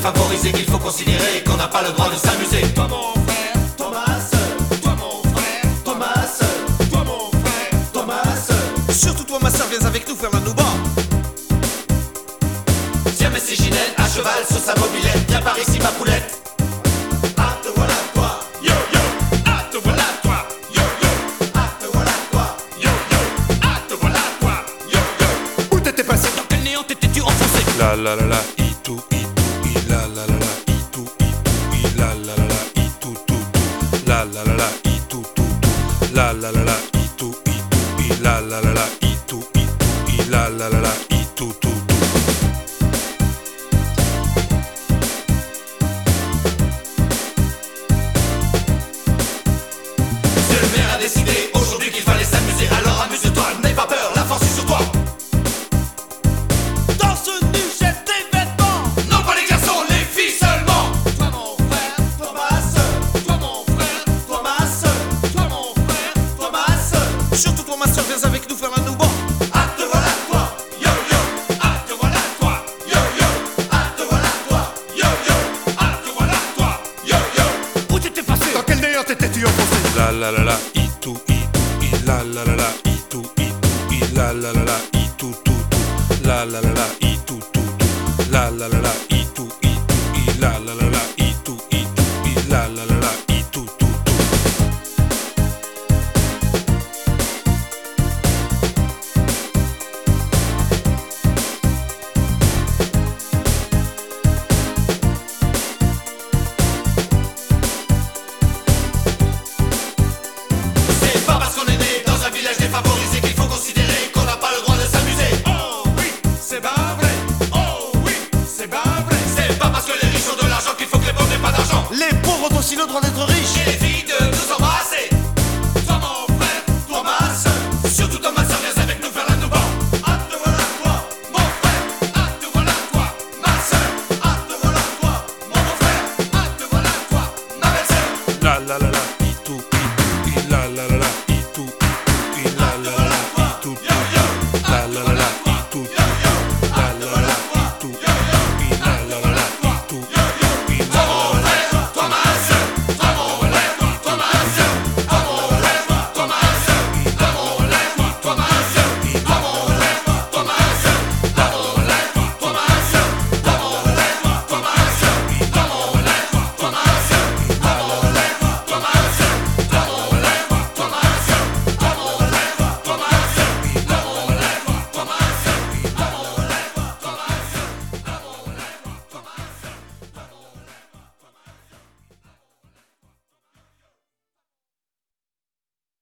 défavorisés qu'il faut considérer, qu'on n'a pas le droit de s'amuser. Toi mon frère, Thomas, toi mon frère, Thomas, toi mon frère, Thomas, Surtout toi ma soeur, viens avec nous faire la nouba. tiens mais c'est Ginette, à cheval sur sa mobilette. Viens par ici ma poulette. Ah te voilà toi, yo yo, ah te voilà toi, yo yo, ah te voilà toi. yo yo, ah te voilà toi, yo yo. Où t'étais passé? Dans quel néant t'étais-tu enfoncé? La la la la, itou itou i la la la la, itou itou i la la la la, itou tou tou, la la la la, itou tou tou, la la la la, itou itou i la la la la, itou itou i la la la la, itou tou tou. Monsieur le maire a décidé aujourd'hui qu'il fallait s'amuser. Alors amuse-toi, n'aie pas peur, la force est sur toi. Danse nue, jette tes vêtements. Non pas les garçons, les filles seulement. Toi mon frère, Thomas, toi mon frère, Thomas, toi mon frère, Thomas. Surtout toi ma soeur, viens avec nous faire la nouba. Ah te voilà toi, yo yo. ah te voilà toi, Yo yo, ah te voilà toi, yo yo, ah te voilà toi, yo yo. où t'étais passé? Dans quel néant t'étais-tu enfoncé? La la la la, itou itou i la la la la, itou itou i la la la la, itou tou tou, la la la la, itou tou tou, la la la la, itou itou i la la la la, itou itou i la la la la, itou tou tou. C'est pas parce qu'on est né dans un village défavorisé qu'il faut considérer qu'on n'a pas le droit de s'amuser. Oh oui, c'est pas vrai. Oh oui, c'est pas vrai. C'est pas parce que les riches ont de l'argent qu'il faut que les pauvres n'aient pas d'argent. Les pauvres ont aussi le droit d'être